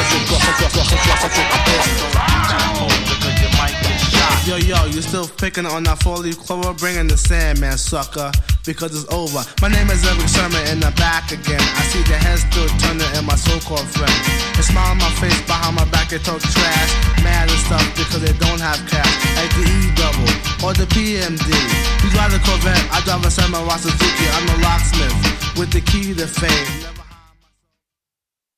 Yo, you still picking on that four-leaf clover, bringing the Sandman, sucker, because it's over. My name is Eric Sherman, and I'm back again. I see the heads still turning in my so-called friends. They smile on my face, behind my back they talk trash, mad and stuff because they don't have cash, like the E-double or the PMD. You drive a Corvette, I drive a Samurai Suzuki. I'm a locksmith with the key to fame.